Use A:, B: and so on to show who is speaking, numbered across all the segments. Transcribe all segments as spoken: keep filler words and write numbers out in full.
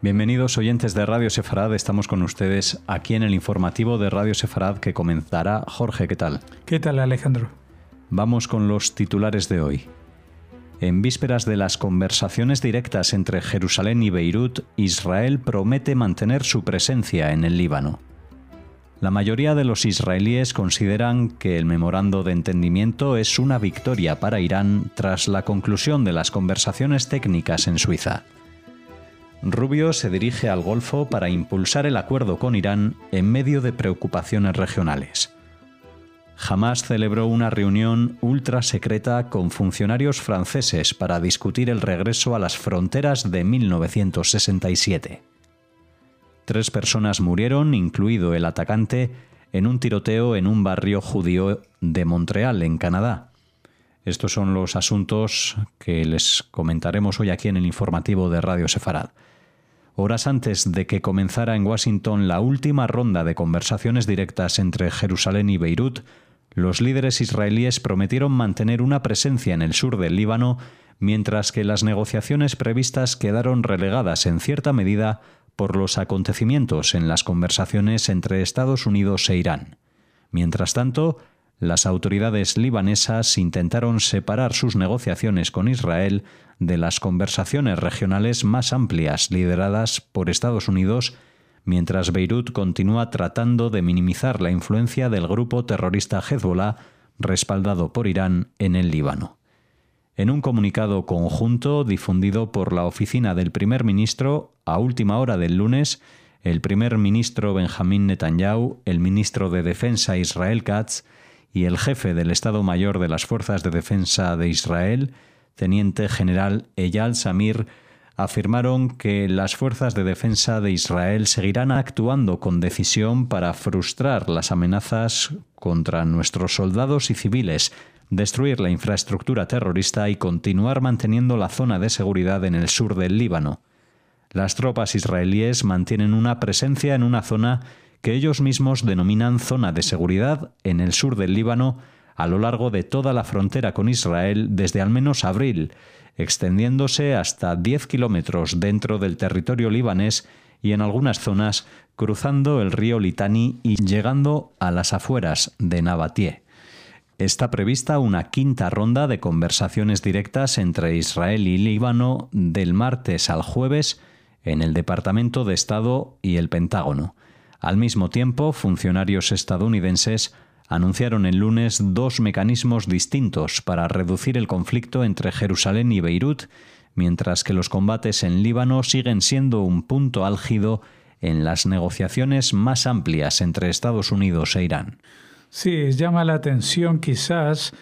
A: Bienvenidos oyentes de Radio Sefarad, estamos con ustedes aquí en el informativo de Radio Sefarad que comenzará. Jorge, ¿qué tal?
B: ¿Qué tal, Alejandro?
A: Vamos con los titulares de hoy. En vísperas de las conversaciones directas entre Jerusalén y Beirut, Israel promete mantener su presencia en el Líbano. La mayoría de los israelíes consideran que el memorando de entendimiento es una victoria para Irán tras la conclusión de las conversaciones técnicas en Suiza. Rubio se dirige al Golfo para impulsar el acuerdo con Irán en medio de preocupaciones regionales. Hamás celebró una reunión ultra secreta con funcionarios franceses para discutir el regreso a las fronteras de mil novecientos sesenta y siete. Tres personas murieron, incluido el atacante, en un tiroteo en un barrio judío de Montreal, en Canadá. Estos son los asuntos que les comentaremos hoy aquí en el informativo de Radio Sefarad. Horas antes de que comenzara en Washington la última ronda de conversaciones directas entre Jerusalén y Beirut, los líderes israelíes prometieron mantener una presencia en el sur del Líbano, mientras que las negociaciones previstas quedaron relegadas en cierta medida por los acontecimientos en las conversaciones entre Estados Unidos e Irán. Mientras tanto, las autoridades libanesas intentaron separar sus negociaciones con Israel de las conversaciones regionales más amplias lideradas por Estados Unidos, mientras Beirut continúa tratando de minimizar la influencia del grupo terrorista Hezbollah, respaldado por Irán, en el Líbano. En un comunicado conjunto difundido por la oficina del primer ministro, a última hora del lunes, el primer ministro Benjamín Netanyahu, el ministro de Defensa Israel Katz y el jefe del Estado Mayor de las Fuerzas de Defensa de Israel, teniente general Eyal Zamir, afirmaron que las fuerzas de defensa de Israel seguirán actuando con decisión para frustrar las amenazas contra nuestros soldados y civiles, destruir la infraestructura terrorista y continuar manteniendo la zona de seguridad en el sur del Líbano. Las tropas israelíes mantienen una presencia en una zona que ellos mismos denominan zona de seguridad en el sur del Líbano, a lo largo de toda la frontera con Israel desde al menos abril, extendiéndose hasta diez kilómetros dentro del territorio libanés y en algunas zonas cruzando el río Litani y llegando a las afueras de Nabatie. Está prevista una quinta ronda de conversaciones directas entre Israel y Líbano del martes al jueves en el Departamento de Estado y el Pentágono. Al mismo tiempo, funcionarios estadounidenses anunciaron el lunes dos mecanismos distintos para reducir el conflicto entre Jerusalén y Beirut, mientras que los combates en Líbano siguen siendo un punto álgido en las negociaciones más amplias entre Estados Unidos e Irán.
B: Sí, llama la atención quizás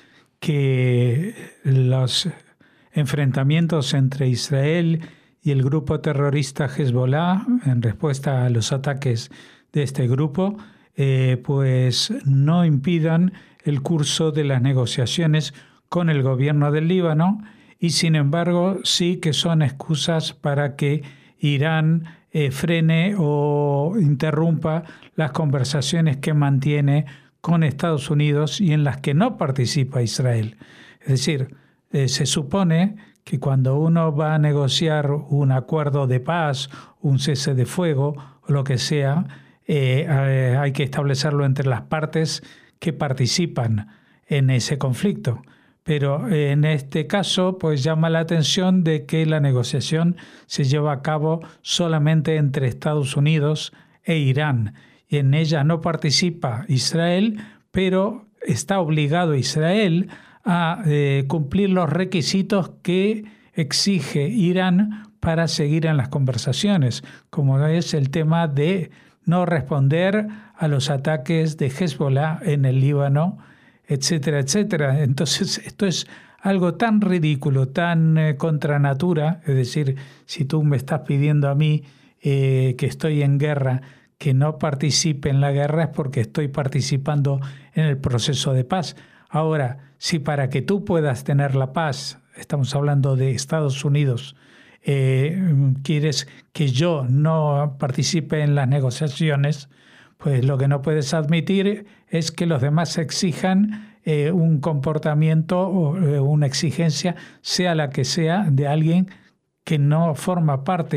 B: que los enfrentamientos entre Israel y el grupo terrorista Hezbollah, en respuesta a los ataques de este grupo, eh, pues no impidan el curso de las negociaciones con el gobierno del Líbano, y sin embargo sí que son excusas para que Irán eh, frene o interrumpa las conversaciones que mantiene con Estados Unidos y en las que no participa Israel. Es decir, eh, se supone que cuando uno va a negociar un acuerdo de paz, un cese de fuego o lo que sea, eh, eh, hay que establecerlo entre las partes que participan en ese conflicto. Pero eh, en este caso, pues llama la atención de que la negociación se lleva a cabo solamente entre Estados Unidos e Irán. Y en ella no participa Israel, pero está obligado Israel a eh, cumplir los requisitos que exige Irán para seguir en las conversaciones, como es el tema de no responder a los ataques de Hezbollah en el Líbano, etcétera, etcétera. Entonces, esto es algo tan ridículo, tan eh, contra natura, es decir, si tú me estás pidiendo a mí eh, que estoy en guerra, que no participe en la guerra, es porque estoy participando en el proceso de paz. Ahora, si para que tú puedas tener la paz, estamos hablando de Estados Unidos, eh, quieres que yo no participe en las negociaciones, pues lo que no puedes admitir es que los demás exijan eh, un comportamiento o eh, una exigencia, sea la que sea, de alguien que no forma parte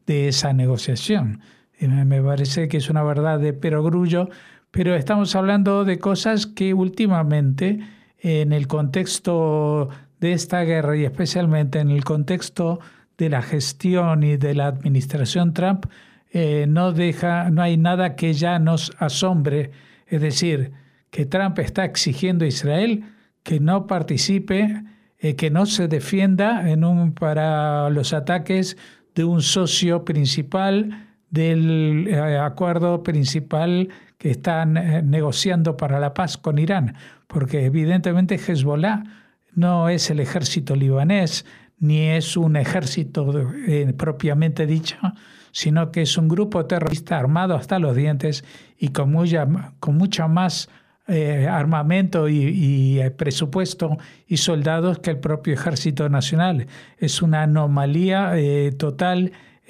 B: de esa negociación. Y me parece que es una verdad de perogrullo, pero estamos hablando de cosas que últimamente, en el contexto de esta guerra y especialmente en el contexto de la gestión y de la administración Trump, eh, no deja, no hay nada que ya nos asombre. Es decir, que Trump está exigiendo a Israel que no participe, eh, que no se defienda en un, para los ataques de un socio principal del eh, acuerdo principal que están eh, negociando para la paz con Irán, porque evidentemente Hezbollah no es el ejército libanés, ni es un ejército eh, propiamente dicho, sino que es un grupo terrorista armado hasta los dientes y con, mucha, con mucho más eh, armamento y, y eh, presupuesto y soldados que el propio Ejército Nacional. Es una anomalía eh, total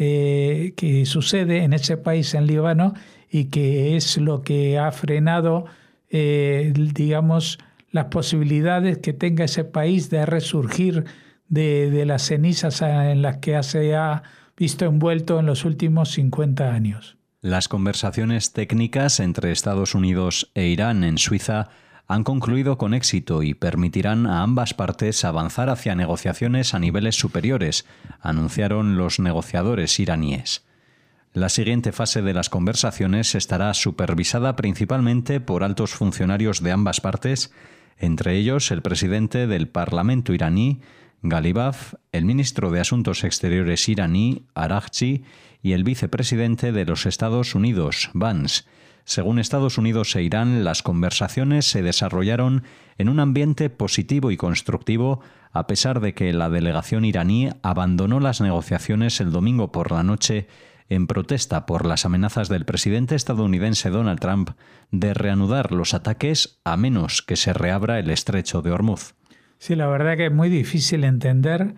B: eh, que sucede en ese país, en Líbano, y que es lo que ha frenado, eh, digamos, las posibilidades que tenga ese país de resurgir de, de las cenizas en las que se ha visto envuelto en los últimos cincuenta años.
A: Las conversaciones técnicas entre Estados Unidos e Irán en Suiza han concluido con éxito y permitirán a ambas partes avanzar hacia negociaciones a niveles superiores, anunciaron los negociadores iraníes. La siguiente fase de las conversaciones estará supervisada principalmente por altos funcionarios de ambas partes, entre ellos el presidente del Parlamento iraní, Ghalibaf, el ministro de Asuntos Exteriores iraní, Araghchi, y el vicepresidente de los Estados Unidos, Vance. Según Estados Unidos e Irán, las conversaciones se desarrollaron en un ambiente positivo y constructivo, a pesar de que la delegación iraní abandonó las negociaciones el domingo por la noche en protesta por las amenazas del presidente estadounidense Donald Trump de reanudar los ataques a menos que se reabra el estrecho de Hormuz.
B: Sí, la verdad que es muy difícil entender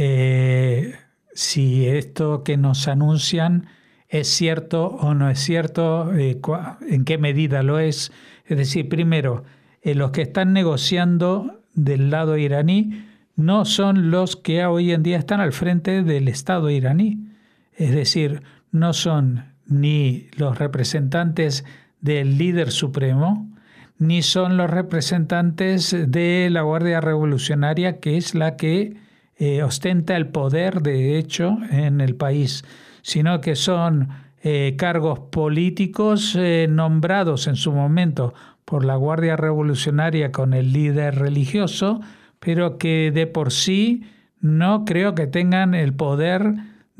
B: eh, si esto que nos anuncian es cierto o no es cierto, eh, en qué medida lo es. Es decir, primero, eh, los que están negociando del lado iraní no son los que hoy en día están al frente del Estado iraní. Es decir, no son ni los representantes del líder supremo, ni son los representantes de la Guardia Revolucionaria, que es la que eh, ostenta el poder, de hecho, en el país, sino que son eh, cargos políticos eh, nombrados en su momento por la Guardia Revolucionaria con el líder religioso, pero que de por sí no creo que tengan el poder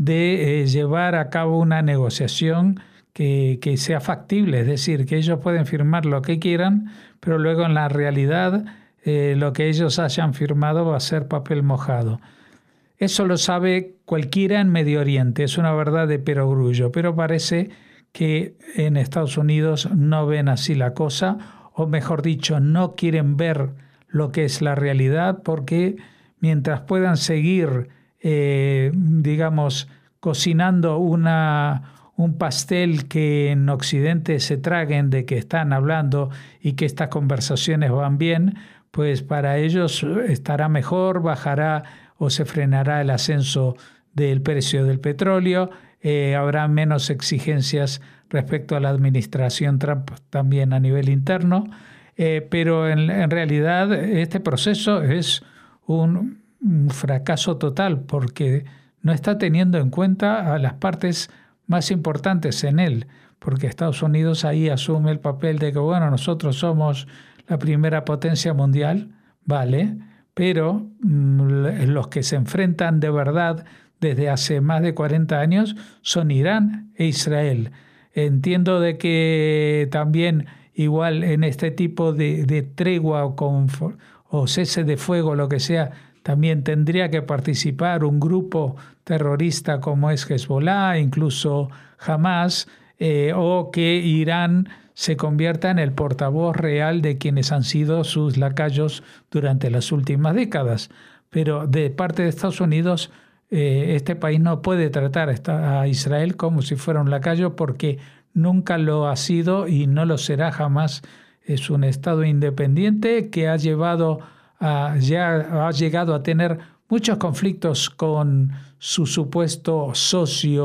B: de eh, llevar a cabo una negociación que, que sea factible. Es decir, que ellos pueden firmar lo que quieran, pero luego en la realidad eh, lo que ellos hayan firmado va a ser papel mojado. Eso lo sabe cualquiera en Medio Oriente, es una verdad de perogrullo, pero parece que en Estados Unidos no ven así la cosa, o mejor dicho, no quieren ver lo que es la realidad, porque mientras puedan seguir, eh, digamos, cocinando una, un pastel que en Occidente se traguen de que están hablando y que estas conversaciones van bien, pues para ellos estará mejor, bajará o se frenará el ascenso del precio del petróleo, eh, habrá menos exigencias respecto a la administración Trump también a nivel interno, eh, pero en, en realidad este proceso es un, un fracaso total porque no está teniendo en cuenta a las partes más importantes en él, porque Estados Unidos ahí asume el papel de que, bueno, nosotros somos la primera potencia mundial, vale, pero mmm, los que se enfrentan de verdad desde hace más de cuarenta años son Irán e Israel. Entiendo de que también igual en este tipo de, de tregua o, con, o cese de fuego, lo que sea, también tendría que participar un grupo terrorista como es Hezbollah, incluso Hamas, eh, o que Irán se convierta en el portavoz real de quienes han sido sus lacayos durante las últimas décadas. Pero de parte de Estados Unidos, eh, este país no puede tratar a Israel como si fuera un lacayo porque nunca lo ha sido y no lo será jamás. Es un Estado independiente que ha llevado a, ya ha llegado a tener muchos conflictos con su supuesto socio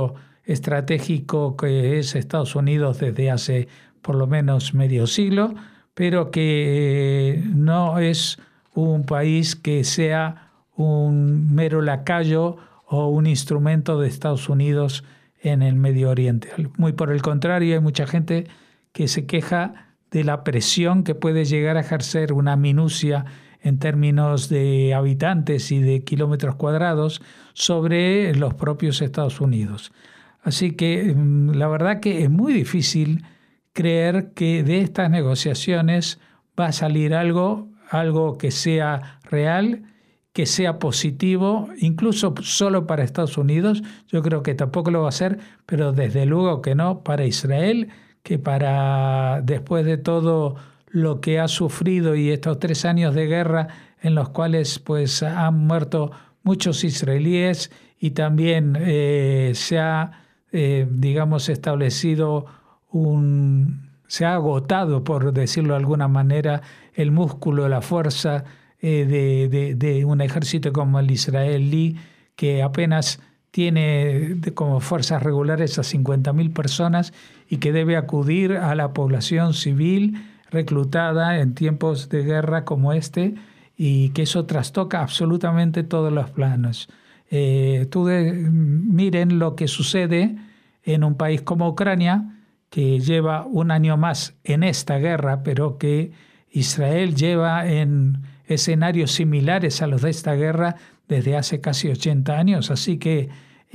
B: estratégico que es Estados Unidos desde hace por lo menos medio siglo, pero que no es un país que sea un mero lacayo o un instrumento de Estados Unidos en el Medio Oriente. Muy por el contrario, hay mucha gente que se queja de la presión que puede llegar a ejercer una minucia en términos de habitantes y de kilómetros cuadrados sobre los propios Estados Unidos. Así que la verdad que es muy difícil creer que de estas negociaciones va a salir algo, algo que sea real, que sea positivo, incluso solo para Estados Unidos. Yo creo que tampoco lo va a hacer, pero desde luego que no para Israel, que para después de todo lo que ha sufrido y estos tres años de guerra en los cuales pues han muerto muchos israelíes y también eh, se ha, eh, digamos, establecido un... se ha agotado, por decirlo de alguna manera, el músculo, la fuerza eh, de, de, de un ejército como el israelí, que apenas tiene como fuerzas regulares a cincuenta mil personas y que debe acudir a la población civil reclutada en tiempos de guerra como este, y que eso trastoca absolutamente todos los planos. Eh, tú de, miren lo que sucede en un país como Ucrania, que lleva un año más en esta guerra, pero que Israel lleva en escenarios similares a los de esta guerra desde hace casi ochenta años. Así que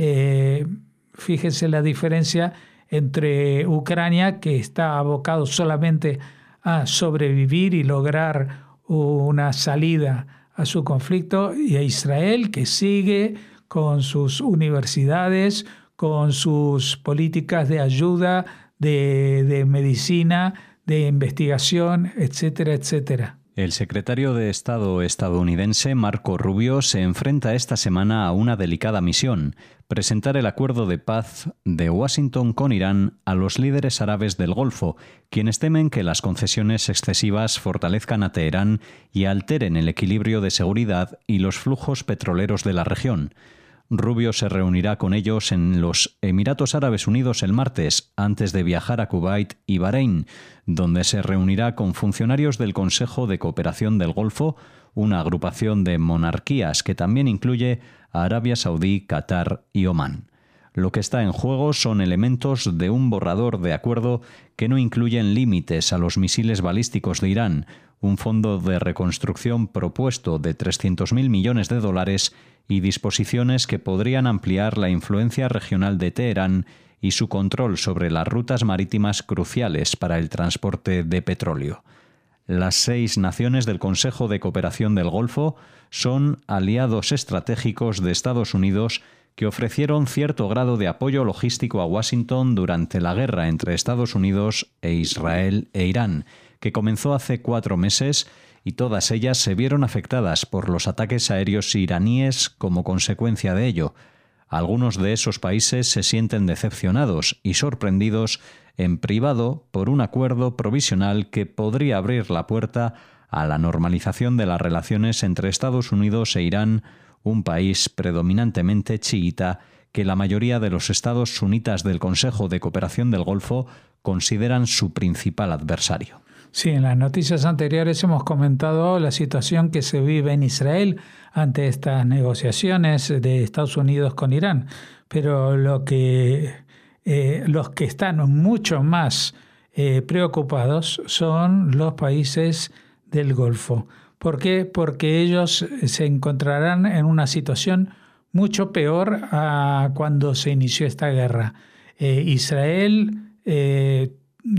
B: eh, fíjense la diferencia entre Ucrania, que está abocado solamente a sobrevivir y lograr una salida a su conflicto, y a Israel, que sigue con sus universidades, con sus políticas de ayuda, de, de medicina, de investigación, etcétera, etcétera.
A: El secretario de Estado estadounidense Marco Rubio se enfrenta esta semana a una delicada misión: presentar el acuerdo de paz de Washington con Irán a los líderes árabes del Golfo, quienes temen que las concesiones excesivas fortalezcan a Teherán y alteren el equilibrio de seguridad y los flujos petroleros de la región. Rubio se reunirá con ellos en los Emiratos Árabes Unidos el martes, antes de viajar a Kuwait y Bahrein, donde se reunirá con funcionarios del Consejo de Cooperación del Golfo, una agrupación de monarquías que también incluye a Arabia Saudí, Qatar y Omán. Lo que está en juego son elementos de un borrador de acuerdo que no incluyen límites a los misiles balísticos de Irán, un fondo de reconstrucción propuesto de trescientos mil millones de dólares y disposiciones que podrían ampliar la influencia regional de Teherán y su control sobre las rutas marítimas cruciales para el transporte de petróleo. Las seis naciones del Consejo de Cooperación del Golfo son aliados estratégicos de Estados Unidos que ofrecieron cierto grado de apoyo logístico a Washington durante la guerra entre Estados Unidos e Israel e Irán, que comenzó hace cuatro meses, y todas ellas se vieron afectadas por los ataques aéreos iraníes como consecuencia de ello. Algunos de esos países se sienten decepcionados y sorprendidos en privado por un acuerdo provisional que podría abrir la puerta a la normalización de las relaciones entre Estados Unidos e Irán, un país predominantemente chiita que la mayoría de los estados sunitas del Consejo de Cooperación del Golfo consideran su principal adversario.
B: Sí, en las noticias anteriores hemos comentado la situación que se vive en Israel ante estas negociaciones de Estados Unidos con Irán, pero lo que, eh, los que están mucho más eh, preocupados son los países del Golfo. ¿Por qué? Porque ellos se encontrarán en una situación mucho peor a cuando se inició esta guerra. Eh, Israel eh,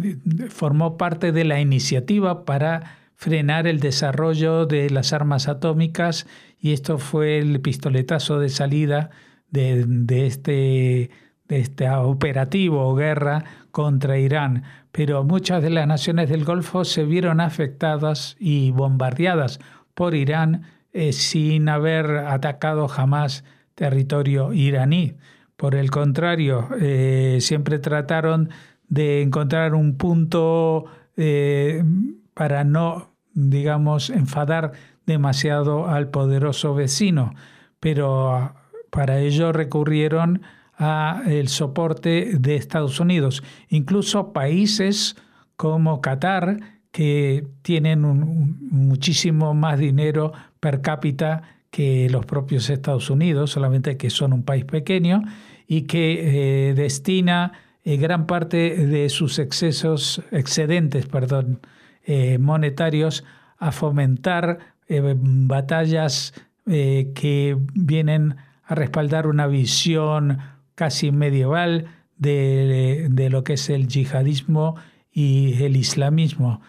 B: formó parte de la iniciativa para frenar el desarrollo de las armas atómicas, y esto fue el pistoletazo de salida de, de, este, de este operativo o guerra contra Irán. Pero muchas de las naciones del Golfo se vieron afectadas y bombardeadas por Irán eh, sin haber atacado jamás territorio iraní. Por el contrario, eh, siempre trataron de encontrar un punto eh, para no, digamos, enfadar demasiado al poderoso vecino, pero para ello recurrieron a el soporte de Estados Unidos. Incluso países como Qatar, que tienen un, un, muchísimo más dinero per cápita que los propios Estados Unidos, solamente que son un país pequeño, y que eh, destina eh, gran parte de sus excesos, excedentes perdón, eh, monetarios a fomentar eh, batallas eh, que vienen a respaldar una visión casi medieval de, de lo que es el yihadismo y el islamismo.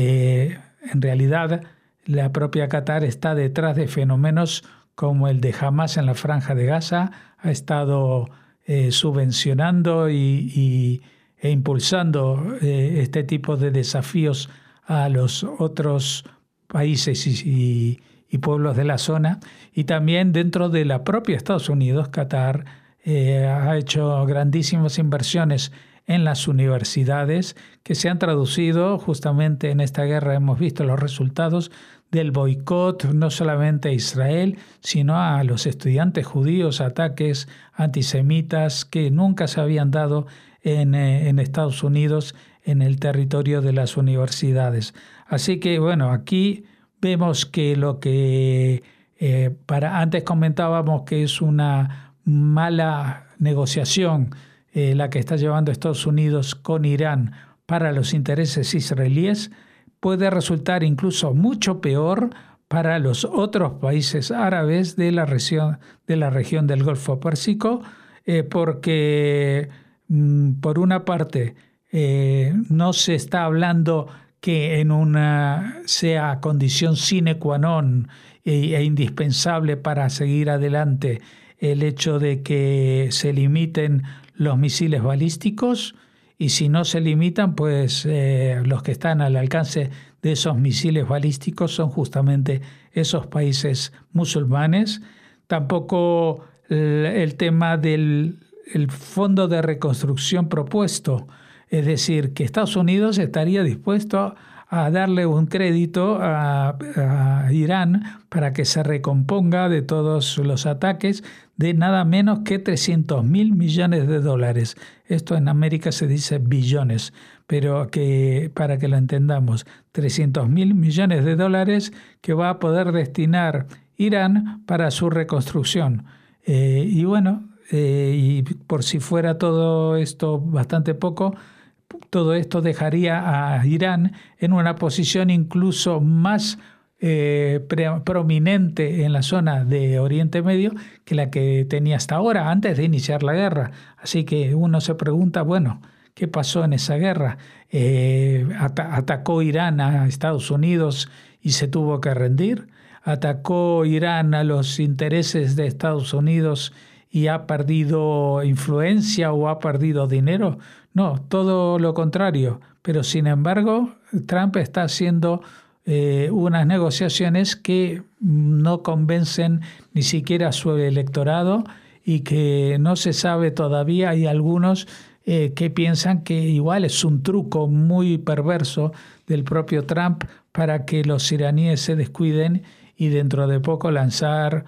B: Eh, en realidad, la propia Qatar está detrás de fenómenos como el de Hamas en la Franja de Gaza, ha estado eh, subvencionando y, y, e impulsando eh, este tipo de desafíos a los otros países y, y, y pueblos de la zona. Y también dentro de la propia Estados Unidos, Qatar eh, ha hecho grandísimas inversiones en las universidades que se han traducido justamente en esta guerra. Hemos visto los resultados del boicot no solamente a Israel, sino a los estudiantes judíos, ataques antisemitas que nunca se habían dado en, eh, en Estados Unidos en el territorio de las universidades. Así que, bueno, aquí vemos que lo que eh, para antes comentábamos que es una mala negociación eh, la que está llevando Estados Unidos con Irán para los intereses israelíes, puede resultar incluso mucho peor para los otros países árabes de la región, de la región del Golfo Pérsico, eh, porque mm, por una parte eh, no se está hablando que en una sea condición sine qua non e, e indispensable para seguir adelante el hecho de que se limiten los misiles balísticos, y si no se limitan, pues eh, los que están al alcance de esos misiles balísticos son justamente esos países musulmanes. Tampoco el, el tema del el fondo de reconstrucción propuesto, es decir, que Estados Unidos estaría dispuesto a darle un crédito a, a Irán para que se recomponga de todos los ataques de nada menos que trescientos mil millones de dólares. Esto en América se dice billones, pero que para que lo entendamos, trescientos mil millones de dólares que va a poder destinar Irán para su reconstrucción. Eh, y bueno, eh, y por si fuera todo esto bastante poco, todo esto dejaría a Irán en una posición incluso más eh, pre- prominente en la zona de Oriente Medio que la que tenía hasta ahora, antes de iniciar la guerra. Así que uno se pregunta, bueno, ¿qué pasó en esa guerra? Eh, at- ¿Atacó Irán a Estados Unidos y se tuvo que rendir? ¿Atacó Irán a los intereses de Estados Unidos y ha perdido influencia o ha perdido dinero? No, todo lo contrario. Pero sin embargo, Trump está haciendo eh, unas negociaciones que no convencen ni siquiera a su electorado y que no se sabe todavía. Hay algunos eh, que piensan que igual es un truco muy perverso del propio Trump para que los iraníes se descuiden y dentro de poco lanzar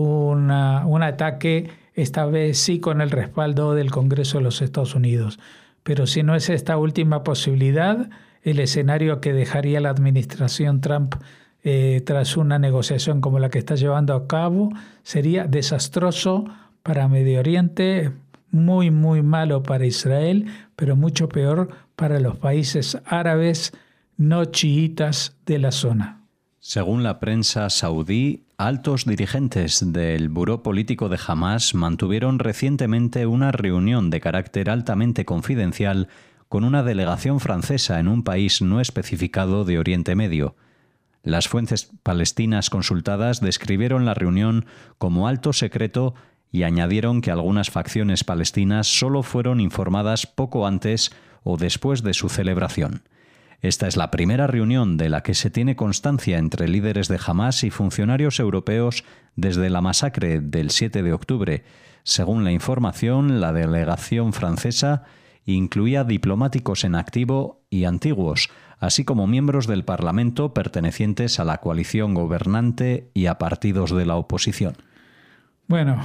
B: una, un ataque, esta vez sí con el respaldo del Congreso de los Estados Unidos. Pero si no es esta última posibilidad, el escenario que dejaría la administración Trump eh, tras una negociación como la que está llevando a cabo sería desastroso para Medio Oriente, muy, muy malo para Israel, pero mucho peor para los países árabes no chiitas de la zona.
A: Según la prensa saudí, altos dirigentes del Buró Político de Hamás mantuvieron recientemente una reunión de carácter altamente confidencial con una delegación francesa en un país no especificado de Oriente Medio. Las fuentes palestinas consultadas describieron la reunión como alto secreto y añadieron que algunas facciones palestinas solo fueron informadas poco antes o después de su celebración. Esta es la primera reunión de la que se tiene constancia entre líderes de Hamás y funcionarios europeos desde la masacre del siete de octubre. Según la información, la delegación francesa incluía diplomáticos en activo y antiguos, así como miembros del Parlamento pertenecientes a la coalición gobernante y a partidos de la oposición.
B: Bueno,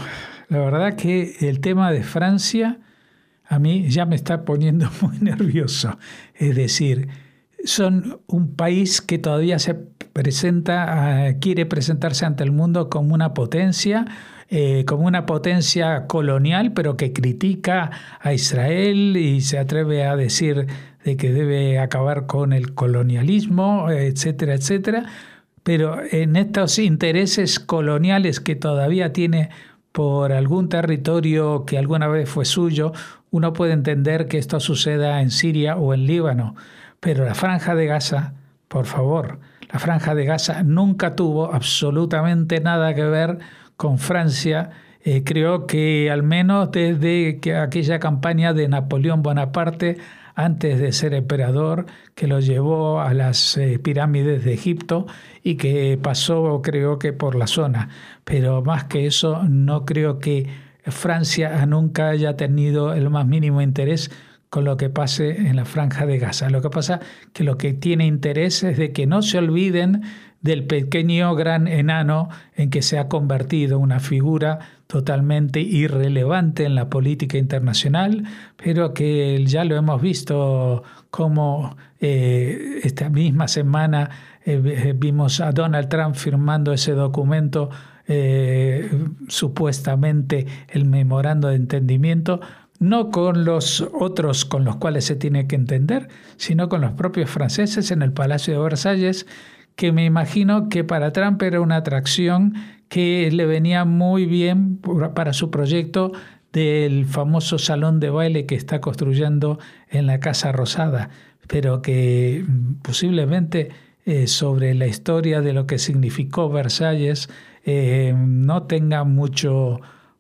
B: La verdad que el tema de Francia a mí ya me está poniendo muy nervioso. Es decir, son un país que todavía se presenta, uh, quiere presentarse ante el mundo como una potencia, eh, como una potencia colonial, pero que critica a Israel y se atreve a decir de que debe acabar con el colonialismo, etcétera, etcétera. Pero en estos intereses coloniales que todavía tiene por algún territorio que alguna vez fue suyo, uno puede entender que esto suceda en Siria o en Líbano. Pero la Franja de Gaza, por favor, la Franja de Gaza nunca tuvo absolutamente nada que ver con Francia. Eh, creo que al menos desde que aquella campaña de Napoleón Bonaparte, antes de ser emperador, que lo llevó a las eh, pirámides de Egipto y que pasó, creo que por la zona. Pero más que eso, no creo que Francia nunca haya tenido el más mínimo interés con lo que pase en la Franja de Gaza. Lo que pasa que lo que tiene interés es de que no se olviden del pequeño gran enano en que se ha convertido, una figura totalmente irrelevante en la política internacional, pero que ya lo hemos visto como eh, esta misma semana eh, vimos a Donald Trump firmando ese documento, eh, supuestamente el memorando de entendimiento, no con los otros con los cuales se tiene que entender, sino con los propios franceses en el Palacio de Versalles, que me imagino que para Trump era una atracción que le venía muy bien para su proyecto del famoso salón de baile que está construyendo en la Casa Rosada, pero que posiblemente eh, sobre la historia de lo que significó Versalles eh, no tenga mucho,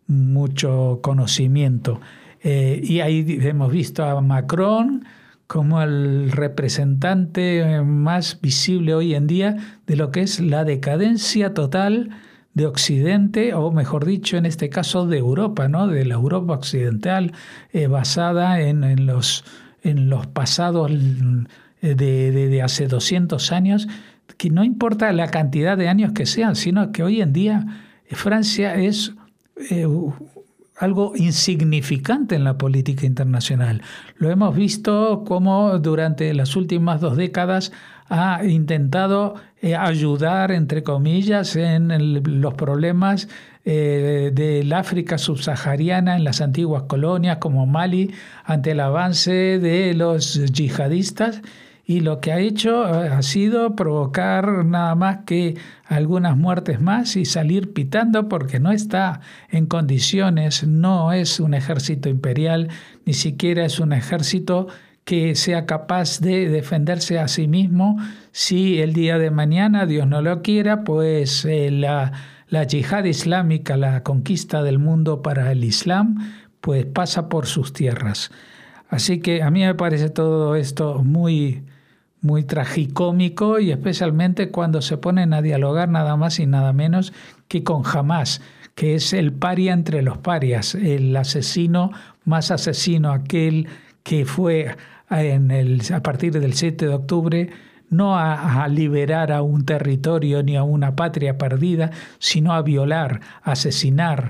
B: mucho conocimiento. Eh, y ahí hemos visto a Macron como el representante más visible hoy en día de lo que es la decadencia total de Occidente, o mejor dicho, en este caso de Europa, ¿no? De la Europa occidental, eh, basada en, en, los, en los pasados de, de, de hace doscientos años, que no importa la cantidad de años que sean, sino que hoy en día Francia es eh, algo insignificante en la política internacional. Lo hemos visto como durante las últimas dos décadas ha intentado eh, ayudar, entre comillas, en el, los problemas eh, del África subsahariana en las antiguas colonias como Mali, ante el avance de los yihadistas. Y lo que ha hecho ha sido provocar nada más que algunas muertes más y salir pitando porque no está en condiciones, no es un ejército imperial, ni siquiera es un ejército que sea capaz de defenderse a sí mismo. Si el día de mañana, Dios no lo quiera, pues eh, la, la yihad islámica, la conquista del mundo para el Islam, pues pasa por sus tierras. Así que a mí me parece todo esto muy... muy tragicómico, y especialmente cuando se ponen a dialogar nada más y nada menos que con Hamás, que es el paria entre los parias, el asesino más asesino, aquel que fue en el, a partir del siete de octubre no a, a liberar a un territorio ni a una patria perdida, sino a violar, a asesinar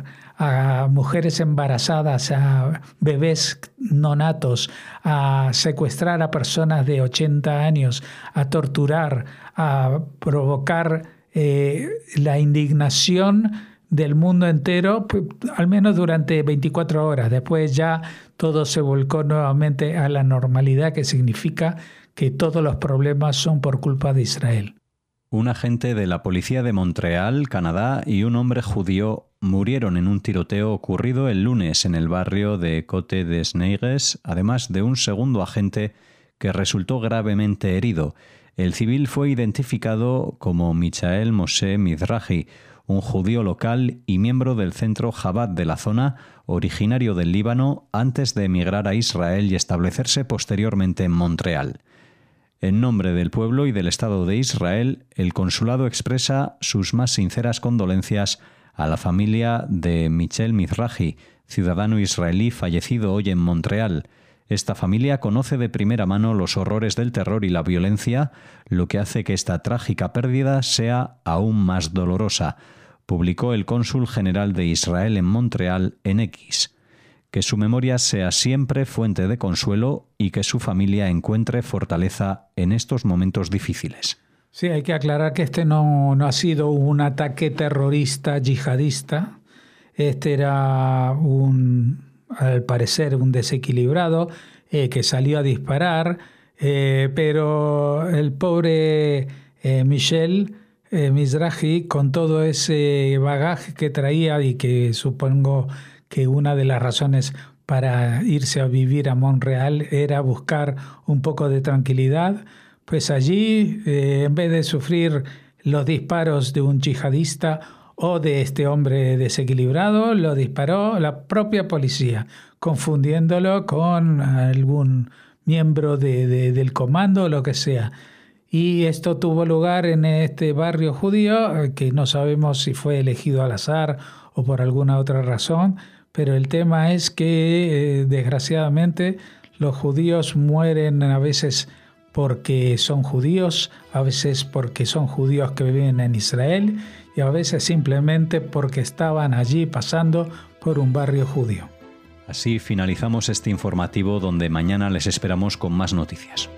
B: a mujeres embarazadas, a bebés nonatos, a secuestrar a personas de ochenta años, a torturar, a provocar eh, la indignación del mundo entero, al menos durante veinticuatro horas. Después ya todo se volcó nuevamente a la normalidad, que significa que todos los problemas son por culpa de Israel.
A: Un agente de la policía de Montreal, Canadá, y un hombre judío murieron en un tiroteo ocurrido el lunes en el barrio de Côte-des-Neiges, además de un segundo agente que resultó gravemente herido. El civil fue identificado como Michael Moshe Mizrahi, un judío local y miembro del centro Chabad de la zona, originario del Líbano, antes de emigrar a Israel y establecerse posteriormente en Montreal. En nombre del pueblo y del Estado de Israel, el consulado expresa sus más sinceras condolencias a la familia de Michael Mizrahi, ciudadano israelí fallecido hoy en Montreal. Esta familia conoce de primera mano los horrores del terror y la violencia, lo que hace que esta trágica pérdida sea aún más dolorosa. publicó el cónsul general de Israel en Montreal en X. Que su memoria sea siempre fuente de consuelo y que su familia encuentre fortaleza en estos momentos difíciles.
B: Sí, hay que aclarar que este no, no ha sido un ataque terrorista yihadista. Este era un, al parecer, un desequilibrado eh, que salió a disparar, eh, pero el pobre eh, Michel eh, Mizrahi, con todo ese bagaje que traía y que supongo que una de las razones para irse a vivir a Montreal era buscar un poco de tranquilidad, pues allí, eh, en vez de sufrir los disparos de un yihadista o de este hombre desequilibrado, lo disparó la propia policía, confundiéndolo con algún miembro de, de, del comando o lo que sea. Y esto tuvo lugar en este barrio judío, que no sabemos si fue elegido al azar o por alguna otra razón, pero el tema es que, eh, desgraciadamente, los judíos mueren a veces porque son judíos, a veces porque son judíos que viven en Israel y a veces simplemente porque estaban allí pasando por un barrio judío.
A: Así finalizamos este informativo donde mañana les esperamos con más noticias.